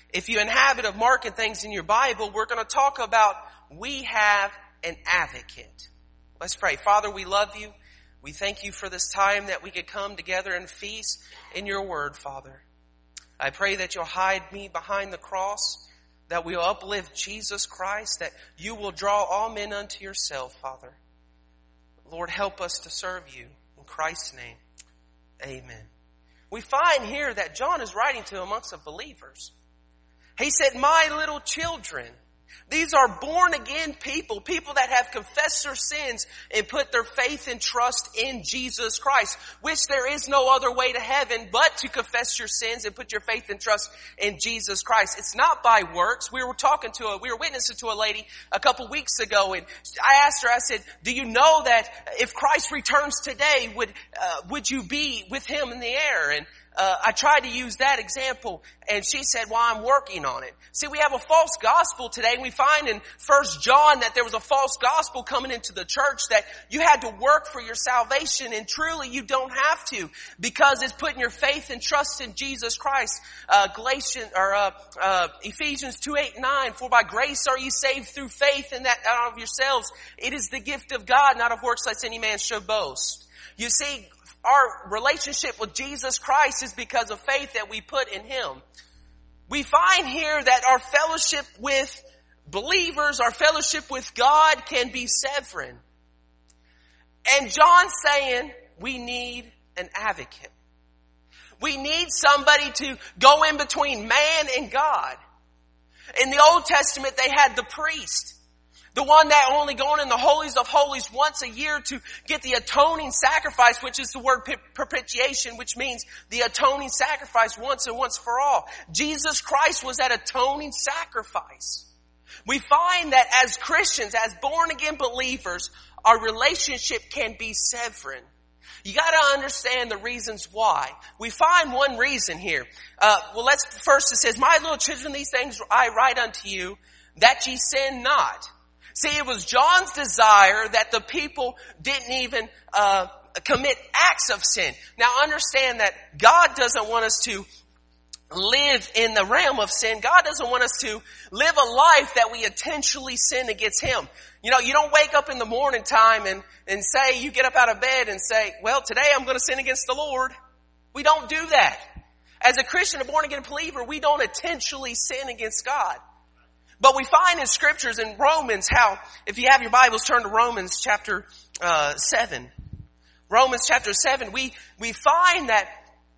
if you're in habit of marking things in your Bible, we're going to talk about we have an advocate. Let's pray. Father, we love you. We thank you for this time that we could come together and feast in your word, Father. I pray that you'll hide me behind the cross, that we'll uplift Jesus Christ, that you will draw all men unto yourself, Father. Lord, help us to serve you. In Christ's name, amen. We find here that John is writing to amongst the believers. He said, my little children. These are born again people that have confessed their sins and put their faith and trust in Jesus Christ, which there is no other way to heaven but to confess your sins and put your faith and trust in Jesus Christ. It's not by works. We were witnessing to a lady a couple weeks ago, and I asked her, I said, do you know that if Christ returns today, would you be with him in the air? And I tried to use that example, and she said, well, I'm working on it. See, we have a false gospel today, and we find in 1 John that there was a false gospel coming into the church that you had to work for your salvation, and truly you don't have to, because it's putting your faith and trust in Jesus Christ. Ephesians 2:8-9, for by grace are you saved through faith, and that not of yourselves. It is the gift of God, not of works, lest any man should boast. You see, our relationship with Jesus Christ is because of faith that we put in him. We find here that our fellowship with believers, our fellowship with God can be severing. And John's saying we need an advocate. We need somebody to go in between man and God. In the Old Testament, they had the priest. The one that only going in the holies of holies once a year to get the atoning sacrifice, which is the word propitiation, which means the atoning sacrifice once and once for all. Jesus Christ was that atoning sacrifice. We find that as Christians, as born again believers, our relationship can be severing. You got to understand the reasons why. We find one reason here. First it says, my little children, these things I write unto you, that ye sin not. See, it was John's desire that the people didn't even commit acts of sin. Now understand that God doesn't want us to live in the realm of sin. God doesn't want us to live a life that we intentionally sin against him. You know, you don't wake up in the morning time and say, you get up out of bed and say, well, today I'm going to sin against the Lord. We don't do that. As a Christian, a born again believer, we don't intentionally sin against God. But we find in scriptures in Romans how, if you have your Bibles, turn to Romans chapter 7. Romans chapter 7, we find that,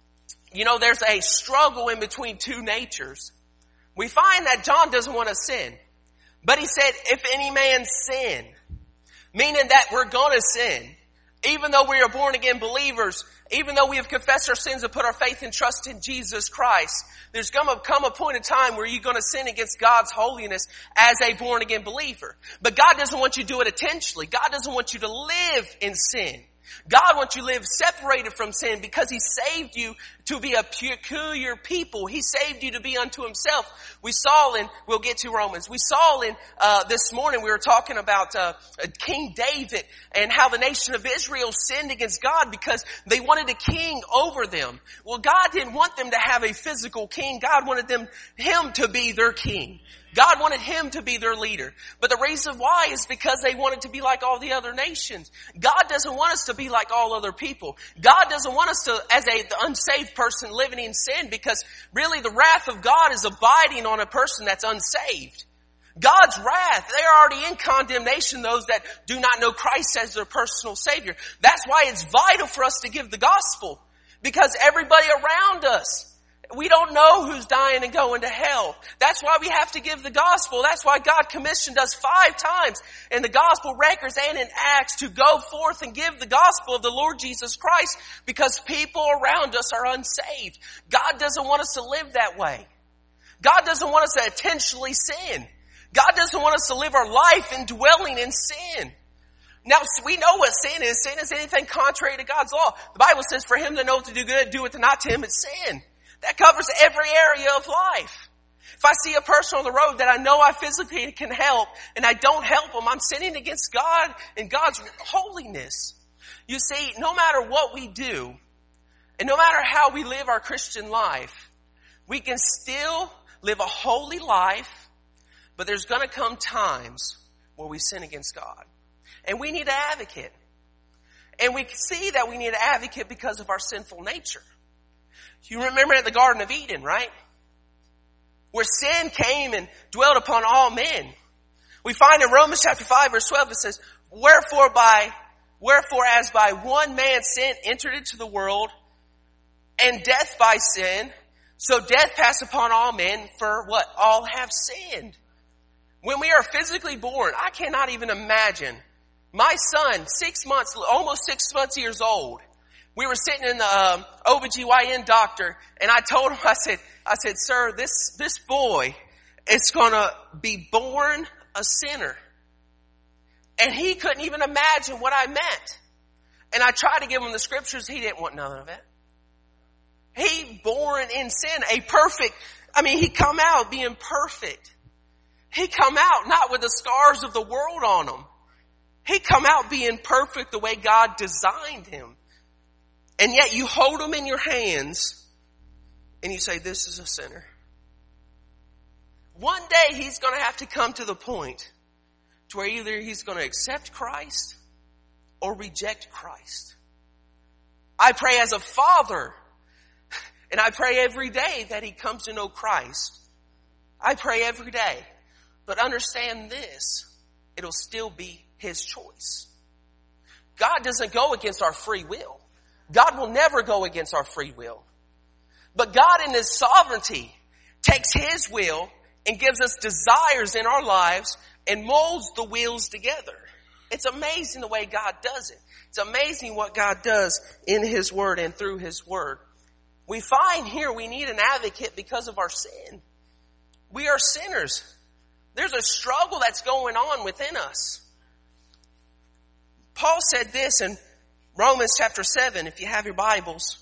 you know, there's a struggle in between two natures. We find that John doesn't want to sin. But he said, if any man sin, meaning that we're going to sin, even though we are born again believers, even though we have confessed our sins and put our faith and trust in Jesus Christ, there's going to come a point in time where you're going to sin against God's holiness as a born again believer. But God doesn't want you to do it intentionally. God doesn't want you to live in sin. God wants you to live separated from sin because he saved you to be a peculiar people. He saved you to be unto himself. We saw we'll get to Romans. We saw this morning we were talking about King David and how the nation of Israel sinned against God because they wanted a king over them. Well, God didn't want them to have a physical king. God wanted him to be their king. God wanted him to be their leader. But the reason why is because they wanted to be like all the other nations. God doesn't want us to be like all other people. God doesn't want us to, as the unsaved person living in sin, because really the wrath of God is abiding on a person that's unsaved. God's wrath, they're already in condemnation, those that do not know Christ as their personal Savior. That's why it's vital for us to give the gospel. Because everybody around us, we don't know who's dying and going to hell. That's why we have to give the gospel. That's why God commissioned us 5 times in the gospel records and in Acts to go forth and give the gospel of the Lord Jesus Christ, because people around us are unsaved. God doesn't want us to live that way. God doesn't want us to intentionally sin. God doesn't want us to live our life in dwelling in sin. Now, we know what sin is. Sin is anything contrary to God's law. The Bible says for him to know to do good, do it to not to him, it's sin. That covers every area of life. If I see a person on the road that I know I physically can help and I don't help them, I'm sinning against God and God's holiness. You see, no matter what we do and no matter how we live our Christian life, we can still live a holy life, but there's going to come times where we sin against God. And we need an advocate. And we see that we need an advocate because of our sinful nature. You remember at the Garden of Eden, right? Where sin came and dwelt upon all men. We find in Romans chapter 5 verse 12 it says, Wherefore as by one man sin entered into the world, and death by sin, so death passed upon all men, for what? All have sinned. When we are physically born, I cannot even imagine. My son, almost 6 months years old, we were sitting in the OBGYN doctor, and I told him, I said, sir, this boy is gonna be born a sinner. And he couldn't even imagine what I meant. And I tried to give him the scriptures. He didn't want none of it. He born in sin, he come out being perfect. He come out not with the scars of the world on him. He come out being perfect the way God designed him. And yet you hold him in your hands and you say, this is a sinner. One day he's going to have to come to the point to where either he's going to accept Christ or reject Christ. I pray as a father, and I pray every day that he comes to know Christ. I pray every day. But understand this, it'll still be his choice. God doesn't go against our free will. God will never go against our free will. But God in his sovereignty takes his will and gives us desires in our lives and molds the wheels together. It's amazing the way God does it. It's amazing what God does in his word and through his word. We find here we need an advocate because of our sin. We are sinners. There's a struggle that's going on within us. Paul said this in Romans chapter 7, if you have your Bibles.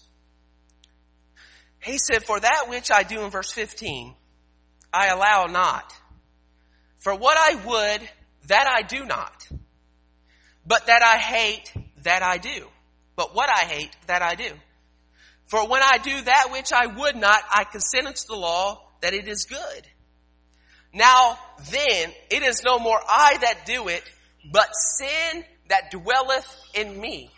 He said, for that which I do in verse 15, I allow not. For what I would, that I do not. But that I hate, that I do. But what I hate, that I do. For when I do that which I would not, I consent unto the law that it is good. Now then, it is no more I that do it, but sin that dwelleth in me.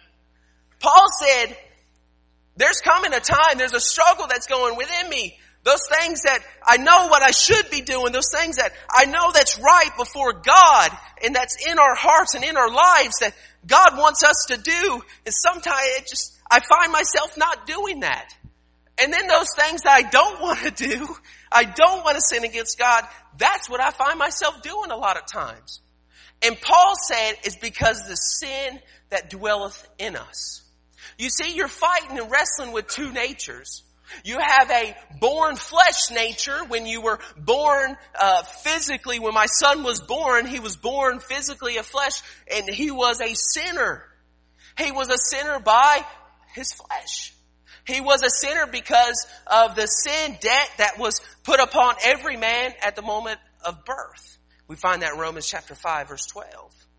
Paul said, there's coming a time, there's a struggle that's going within me. Those things that I know what I should be doing, those things that I know that's right before God, and that's in our hearts and in our lives that God wants us to do. And sometimes I find myself not doing that. And then those things that I don't want to do, I don't want to sin against God, that's what I find myself doing a lot of times. And Paul said it's because of the sin that dwelleth in us. You see, you're fighting and wrestling with two natures. You have a born flesh nature. When you were born physically, when my son was born, he was born physically of flesh, and he was a sinner. He was a sinner by his flesh. He was a sinner because of the sin debt that was put upon every man at the moment of birth. We find that in Romans chapter 5 verse 12.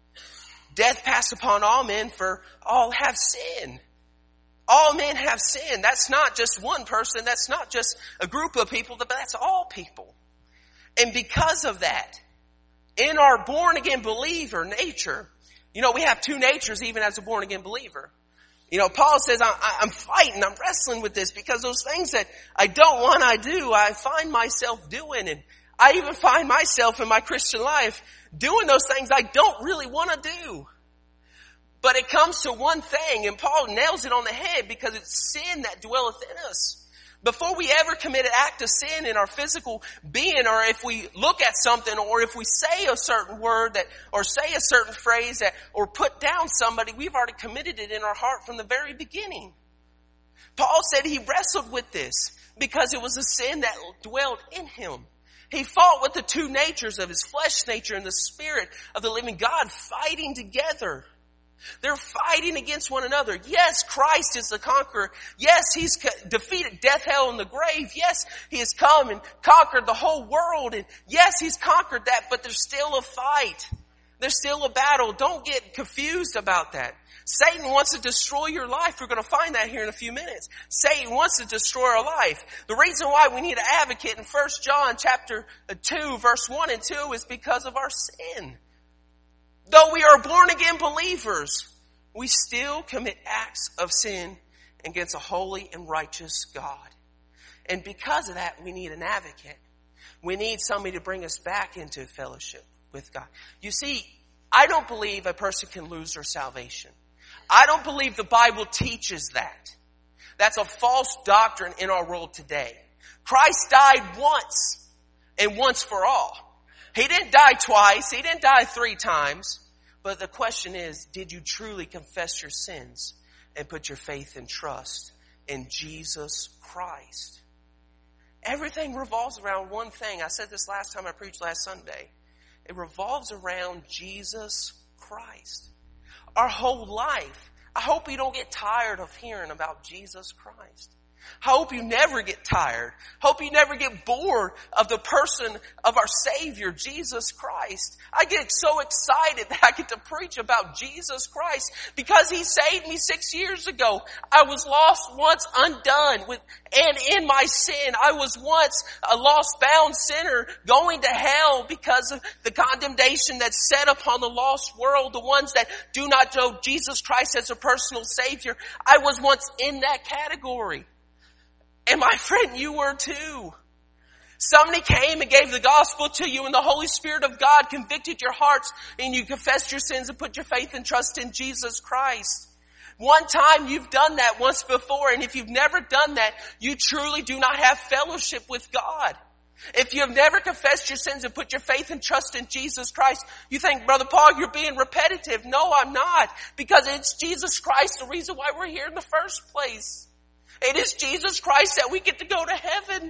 Death passed upon all men, for all have sinned. All men have sinned. That's not just one person. That's not just a group of people, but that's all people. And because of that, in our born again believer nature, we have two natures even as a born again believer. Paul says, I'm fighting, I'm wrestling with this because those things that I don't want, I find myself doing. And I even find myself in my Christian life doing those things I don't really want to do. But it comes to one thing, and Paul nails it on the head because it's sin that dwelleth in us. Before we ever commit an act of sin in our physical being, or if we look at something, or if we say a certain word or say a certain phrase or put down somebody, we've already committed it in our heart from the very beginning. Paul said he wrestled with this because it was a sin that dwelled in him. He fought with the two natures of his flesh nature and the spirit of the living God fighting together. They're fighting against one another. Yes, Christ is the conqueror. Yes, he's defeated death, hell, and the grave. Yes, he has come and conquered the whole world. And yes, he's conquered that, but there's still a fight. There's still a battle. Don't get confused about that. Satan wants to destroy your life. We're going to find that here in a few minutes. Satan wants to destroy our life. The reason why we need an advocate in 1 John chapter 2, verse 1 and 2 is because of our sin. Though we are born again believers, we still commit acts of sin against a holy and righteous God. And because of that, we need an advocate. We need somebody to bring us back into fellowship with God. You see, I don't believe a person can lose their salvation. I don't believe the Bible teaches that. That's a false doctrine in our world today. Christ died once and once for all. He didn't die twice. He didn't die 3 times. But the question is, did you truly confess your sins and put your faith and trust in Jesus Christ? Everything revolves around one thing. I said this last time I preached last Sunday. It revolves around Jesus Christ. Our whole life. I hope you don't get tired of hearing about Jesus Christ. I hope you never get tired. Hope you never get bored of the person of our Savior, Jesus Christ. I get so excited that I get to preach about Jesus Christ because He saved me 6 years ago. I was lost once undone and in my sin. I was once a lost bound sinner going to hell because of the condemnation that's set upon the lost world, the ones that do not know Jesus Christ as a personal Savior. I was once in that category. And my friend, you were too. Somebody came and gave the gospel to you and the Holy Spirit of God convicted your hearts and you confessed your sins and put your faith and trust in Jesus Christ. One time you've done that once before, and if you've never done that, you truly do not have fellowship with God. If you have never confessed your sins and put your faith and trust in Jesus Christ, you think, Brother Paul, you're being repetitive. No, I'm not. Because it's Jesus Christ the reason why we're here in the first place. It is Jesus Christ that we get to go to heaven.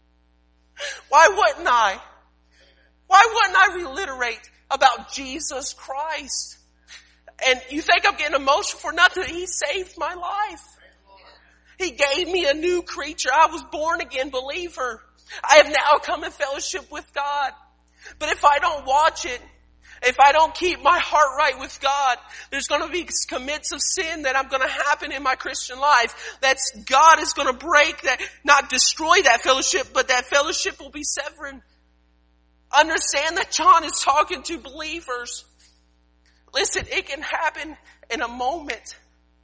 Why wouldn't I? Why wouldn't I reiterate about Jesus Christ? And you think I'm getting emotional for nothing? He saved my life. He gave me a new creature. I was born again believer. I have now come in fellowship with God. But if I don't watch it, if I don't keep my heart right with God, there's going to be commits of sin that I'm going to happen in my Christian life. That's God is going to break that, not destroy that fellowship, but that fellowship will be severed. Understand that John is talking to believers. Listen, it can happen in a moment.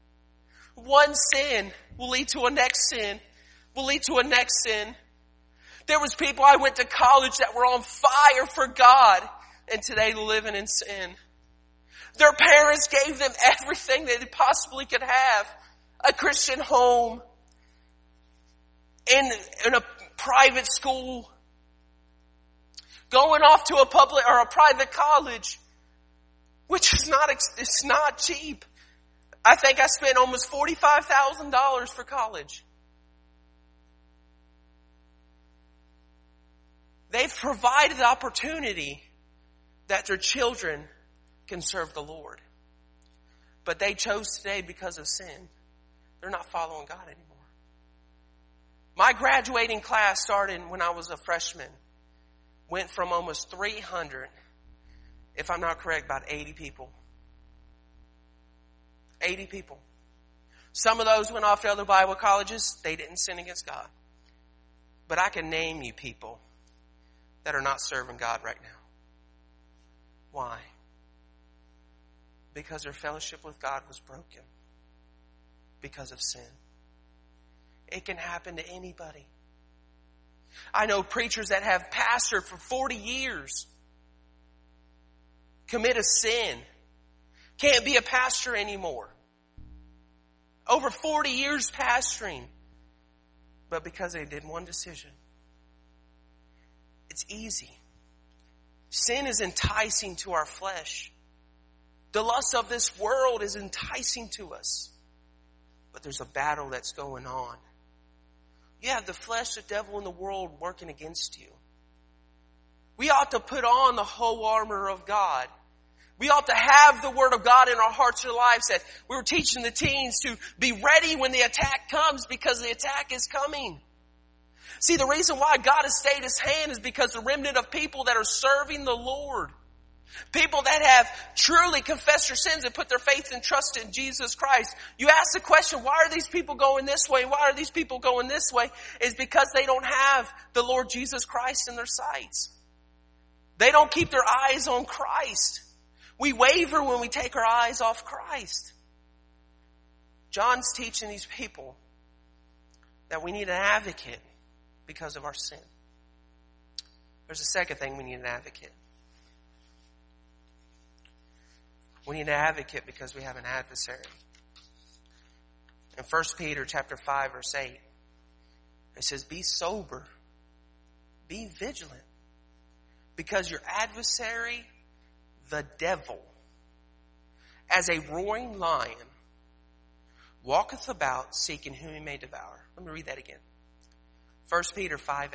One sin will lead to a next sin, will lead to a next sin. There was people I went to college that were on fire for God. And today living in sin. Their parents gave them everything they possibly could have. A Christian home. In a private school. Going off to a public or a private college. Which is it's not cheap. I think I spent almost $45,000 for college. They've provided the opportunity that their children can serve the Lord. But they chose today because of sin. They're not following God anymore. My graduating class started when I was a freshman. Went from almost 300, if I'm not correct, about 80 people. 80 people. Some of those went off to other Bible colleges. They didn't sin against God. But I can name you people that are not serving God right now. Why? Because their fellowship with God was broken. Because of sin. It can happen to anybody. I know preachers that have pastored for 40 years. Commit a sin. Can't be a pastor anymore. Over 40 years pastoring. But because they did one decision. It's easy. Sin is enticing to our flesh. The lust of this world is enticing to us. But there's a battle that's going on. You have the flesh, the devil, and the world working against you. We ought to put on the whole armor of God. We ought to have the Word of God in our hearts and lives. That we were teaching the teens to be ready when the attack comes because the attack is coming. See, the reason why God has stayed His hand is because the remnant of people that are serving the Lord. People that have truly confessed their sins and put their faith and trust in Jesus Christ. You ask the question, why are these people going this way? Why are these people going this way? It's because they don't have the Lord Jesus Christ in their sights. They don't keep their eyes on Christ. We waver when we take our eyes off Christ. John's teaching these people that we need an advocate because of our sin. There's a second thing we need an advocate. We need an advocate because we have an adversary. In 1 Peter chapter 5, verse 8, it says, be sober, be vigilant, because your adversary, the devil, as a roaring lion, walketh about seeking whom he may devour. Let me read that again. 1 Peter 5:8.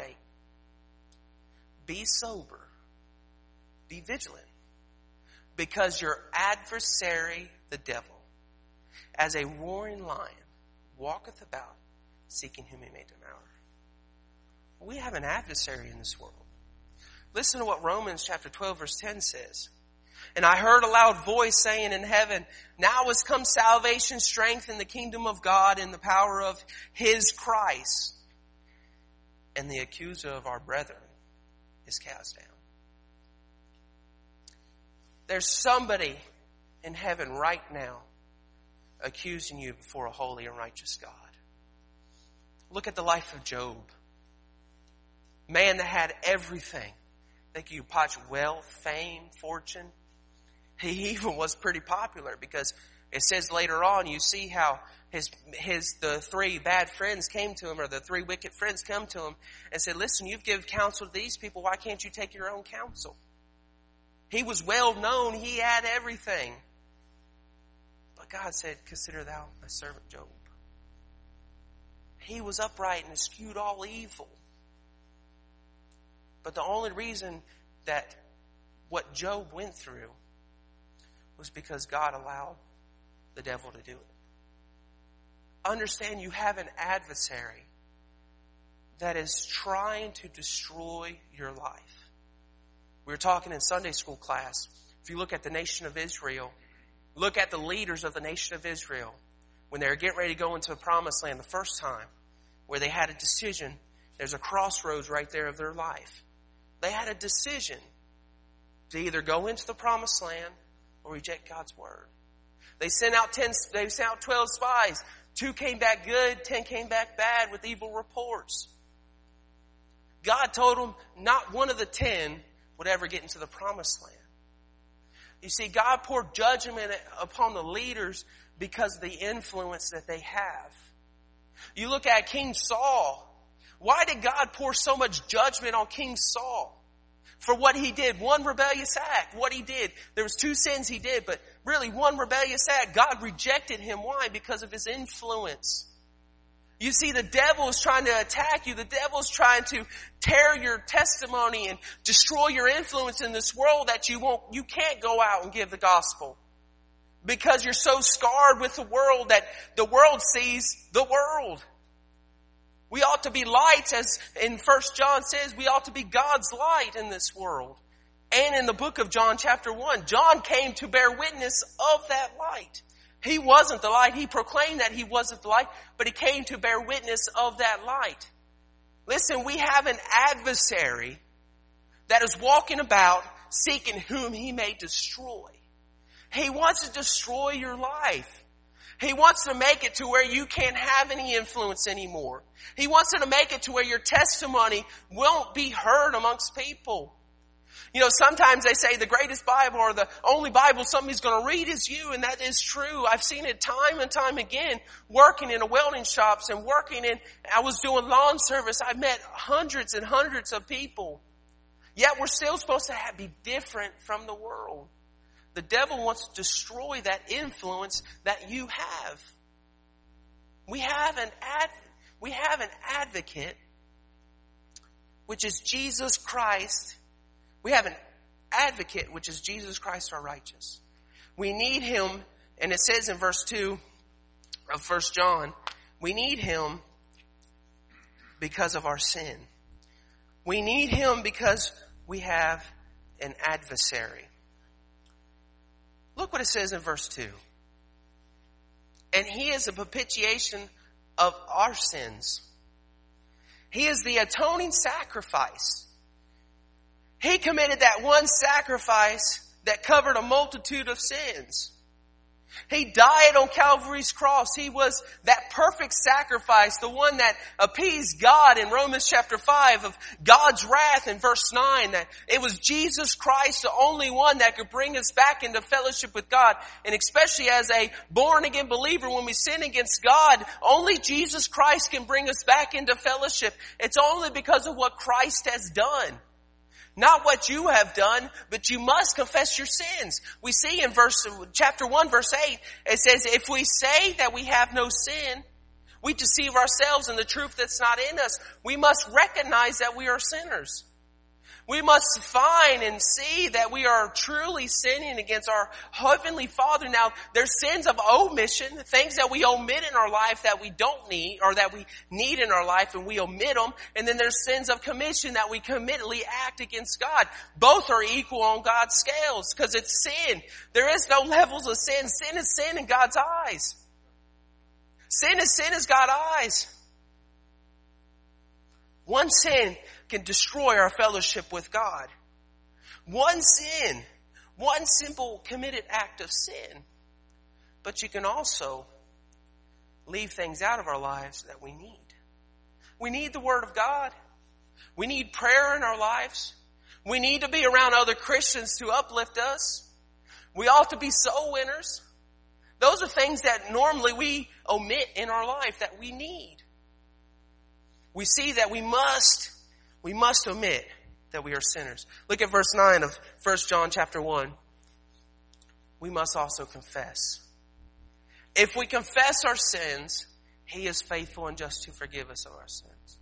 Be sober, be vigilant, because your adversary, the devil, as a roaring lion, walketh about seeking whom he may devour. We have an adversary in this world. Listen to what Romans chapter 12 verse 10 says. And I heard a loud voice saying in heaven, now is come salvation, strength, in the kingdom of God, and the power of his Christ. And the accuser of our brethren is cast down. There's somebody in heaven right now accusing you before a holy and righteous God. Look at the life of Job. Man that had everything. Think you watch wealth, fame, fortune. He even was pretty popular because it says later on, you see how the three bad friends came to him, or the three wicked friends come to him and said, listen, you've given counsel to these people. Why can't you take your own counsel? He was well known. He had everything. But God said, consider thou my servant Job. He was upright and eschewed all evil. But the only reason that what Job went through was because God allowed the devil to do it. Understand, you have an adversary that is trying to destroy your life. We were talking in Sunday school class. If you look at the nation of Israel, look at the leaders of the nation of Israel when they were getting ready to go into the promised land the first time, where they had a decision. There's a crossroads right there of their life. They had a decision to either go into the promised land or reject God's word. They sent out 12 spies. 2 came back good, 10 came back bad with evil reports. God told them not one of the 10 would ever get into the promised land. You see, God poured judgment upon the leaders because of the influence that they have. You look at King Saul. Why did God pour so much judgment on King Saul? For what he did, one rebellious act, what he did. There was 2 sins he did, but really one rebellious act. God rejected him. Why? Because of his influence. You see, the devil is trying to attack you. The devil is trying to tear your testimony and destroy your influence in this world that you can't go out and give the gospel. Because you're so scarred with the world that the world sees the world. We ought to be lights, as in 1 John says, we ought to be God's light in this world. And in the book of John chapter 1, John came to bear witness of that light. He wasn't the light. He proclaimed that he wasn't the light, but he came to bear witness of that light. Listen, we have an adversary that is walking about seeking whom he may destroy. He wants to destroy your life. He wants to make it to where you can't have any influence anymore. He wants to make it to where your testimony won't be heard amongst people. You know, sometimes they say the greatest Bible or the only Bible somebody's going to read is you, and that is true. I've seen it time and time again, working in a welding shops and I was doing lawn service. I met hundreds and hundreds of people. Yet we're still supposed to be different from the world. The devil wants to destroy that influence that you have. We have an advocate, which is Jesus Christ. We have an advocate, which is Jesus Christ our righteous. We need him, and it says in verse 2 of 1 John, we need him because of our sin. We need him because we have an adversary. Look what it says in verse 2. And he is a propitiation of our sins. He is the atoning sacrifice. He committed that one sacrifice that covered a multitude of sins. He died on Calvary's cross. He was that perfect sacrifice, the one that appeased God in Romans chapter 5 of God's wrath in verse 9. That it was Jesus Christ, the only one that could bring us back into fellowship with God. And especially as a born again believer, when we sin against God, only Jesus Christ can bring us back into fellowship. It's only because of what Christ has done. Not what you have done, but you must confess your sins. We see in chapter 1, verse 8, it says, if we say that we have no sin, we deceive ourselves and the truth that's not in us. We must recognize that we are sinners. We must find and see that we are truly sinning against our Heavenly Father. Now, there's sins of omission, things that we omit in our life that we don't need, or that we need in our life and we omit them. And then there's sins of commission that we committedly act against God. Both are equal on God's scales because it's sin. There is no levels of sin. Sin is sin in God's eyes. Sin is sin in God's eyes. One sin can destroy our fellowship with God. One sin, one simple committed act of sin. But you can also leave things out of our lives that we need. We need the Word of God. We need prayer in our lives. We need to be around other Christians to uplift us. We ought to be soul winners. Those are things that normally we omit in our life that we need. We see that we must omit that we are sinners. Look at verse 9 of 1 John chapter 1. We must also confess. If we confess our sins, He is faithful and just to forgive us of our sins.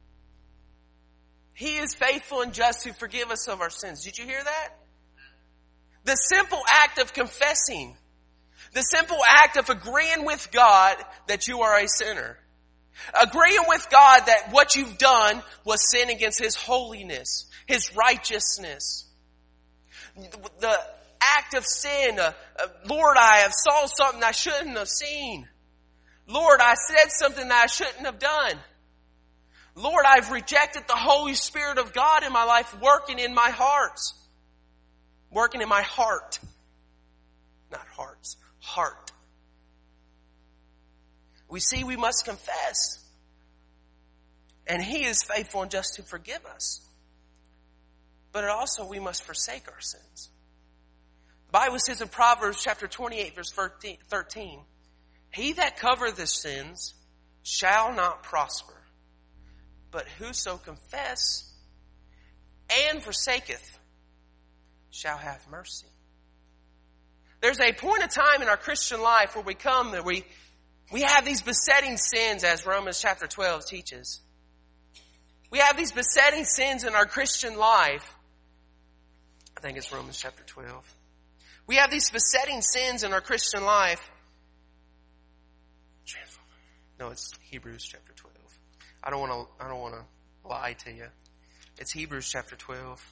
He is faithful and just to forgive us of our sins. Did you hear that? The simple act of confessing. The simple act of agreeing with God that you are a sinner. Agreeing with God that what you've done was sin against His holiness, His righteousness. The act of sin, Lord, I have saw something I shouldn't have seen. Lord, I said something that I shouldn't have done. Lord, I've rejected the Holy Spirit of God in my life working in my heart. Working in my heart. Not hearts, heart. We see we must confess. And He is faithful and just to forgive us. But also we must forsake our sins. The Bible says in Proverbs chapter 28 verse 13, He that covereth his sins shall not prosper. But whoso confess and forsaketh shall have mercy. There's a point of time in our Christian life where we come that we have these besetting sins, as Romans chapter 12 teaches. We have these besetting sins in our Christian life. I think it's Romans chapter 12. We have these besetting sins in our Christian life. No, it's Hebrews chapter 12. I don't want to lie to you. It's Hebrews chapter 12.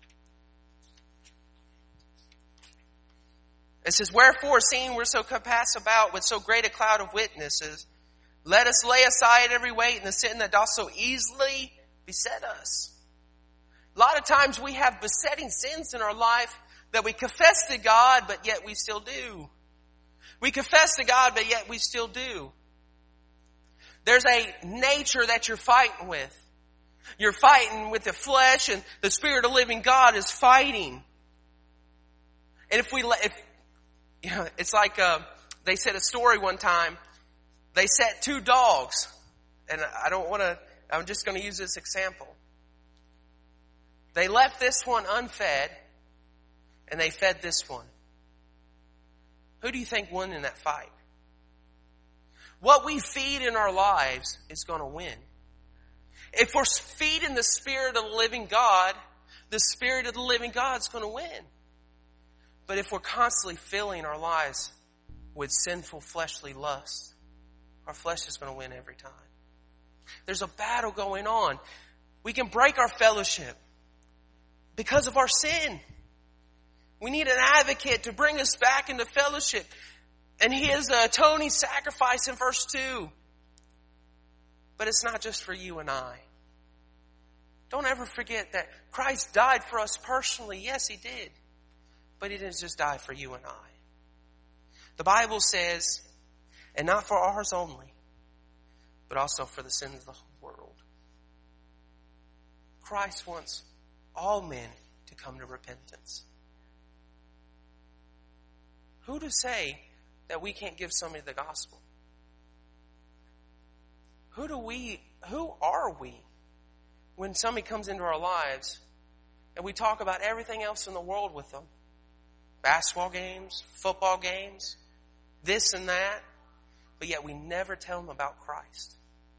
It says, wherefore, seeing we're so compassed about with so great a cloud of witnesses, let us lay aside every weight and the sin that doth so easily beset us. A lot of times we have besetting sins in our life that we confess to God, but yet we still do. We confess to God, but yet we still do. There's a nature that you're fighting with. You're fighting with the flesh, and the Spirit of the living God is fighting. And it's like they said a story one time. They set two dogs, and I'm just going to use this example. They left this one unfed, and they fed this one. Who do you think won in that fight? What we feed in our lives is going to win. If we're feeding the Spirit of the living God, the Spirit of the living God is going to win. But if we're constantly filling our lives with sinful fleshly lust, our flesh is going to win every time. There's a battle going on. We can break our fellowship because of our sin. We need an advocate to bring us back into fellowship. And He is the atoning sacrifice in verse 2. But it's not just for you and I. Don't ever forget that Christ died for us personally. Yes, He did. But He didn't just die for you and I. The Bible says, and not for ours only, but also for the sins of the whole world. Christ wants all men to come to repentance. Who to say that we can't give somebody the gospel? Who are we when somebody comes into our lives and we talk about everything else in the world with them? Basketball games, football games, this and that, but yet we never tell them about Christ.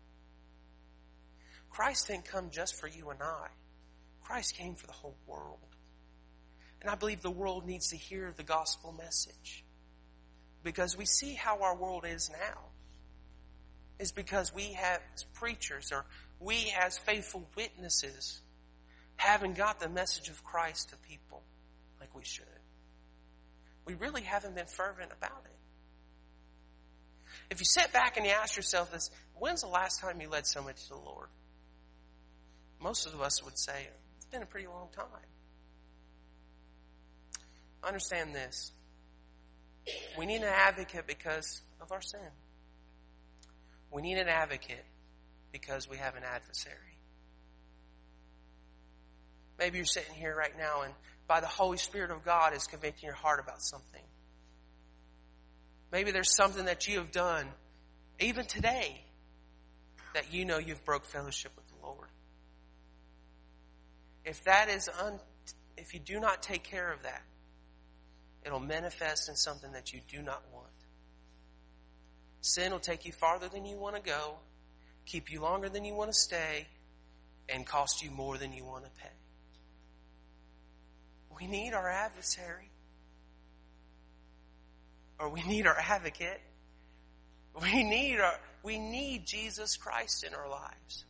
Christ didn't come just for you and I. Christ came for the whole world. And I believe the world needs to hear the gospel message. Because we see how our world is now. It's because we have preachers, or we as faithful witnesses haven't got the message of Christ to people like we should. We really haven't been fervent about it. If you sit back and you ask yourself this, when's the last time you led somebody to the Lord? Most of us would say, it's been a pretty long time. Understand this. We need an advocate because of our sin. We need an advocate because we have an adversary. Maybe you're sitting here right now and by the Holy Spirit of God is convicting your heart about something. Maybe there's something that you have done, even today, that you know you've broke fellowship with the Lord. If you do not take care of that, it'll manifest in something that you do not want. Sin will take you farther than you want to go, keep you longer than you want to stay, and cost you more than you want to pay. We need our adversary. Or we need our advocate. We need Jesus Christ in our lives.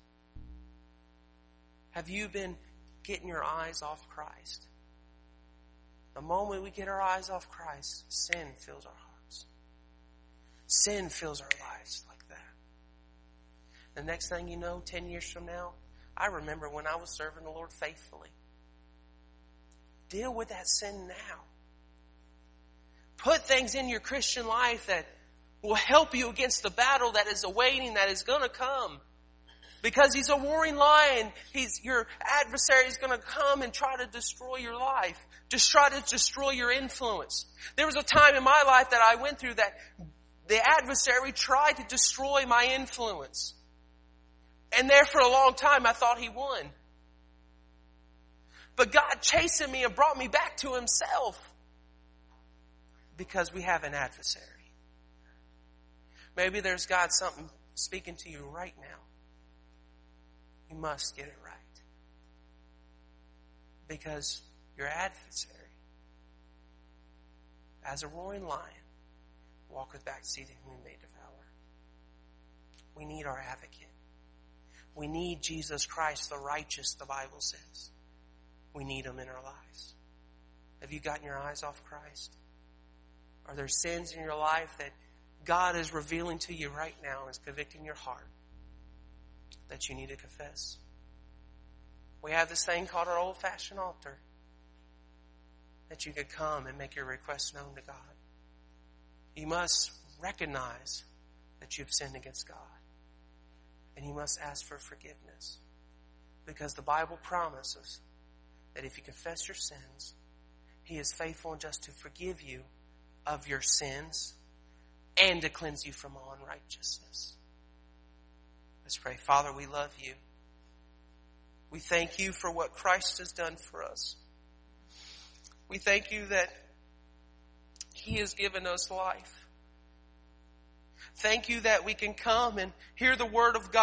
Have you been getting your eyes off Christ? The moment we get our eyes off Christ, sin fills our hearts. Sin fills our lives like that. The next thing you know, 10 years from now, I remember when I was serving the Lord faithfully. Deal with that sin now. Put things in your Christian life that will help you against the battle that is awaiting, that is going to come. Because He's a roaring lion. Your adversary is going to come and try to destroy your life. Just try to destroy your influence. There was a time in my life that I went through that the adversary tried to destroy my influence. And there for a long time I thought he won. But God chastened me and brought me back to Himself. Because we have an adversary. Maybe there's God something speaking to you right now. You must get it right. Because your adversary, as a roaring lion, walketh back seeking whom he may devour. We need our advocate. We need Jesus Christ, the righteous, the Bible says. We need Him in our lives. Have you gotten your eyes off Christ? Are there sins in your life that God is revealing to you right now and is convicting your heart that you need to confess? We have this thing called our old-fashioned altar that you could come and make your request known to God. You must recognize that you've sinned against God. And you must ask for forgiveness. Because the Bible promises that if you confess your sins, He is faithful and just to forgive you of your sins and to cleanse you from all unrighteousness. Let's pray. Father, we love You. We thank You for what Christ has done for us. We thank You that He has given us life. Thank You that we can come and hear the Word of God.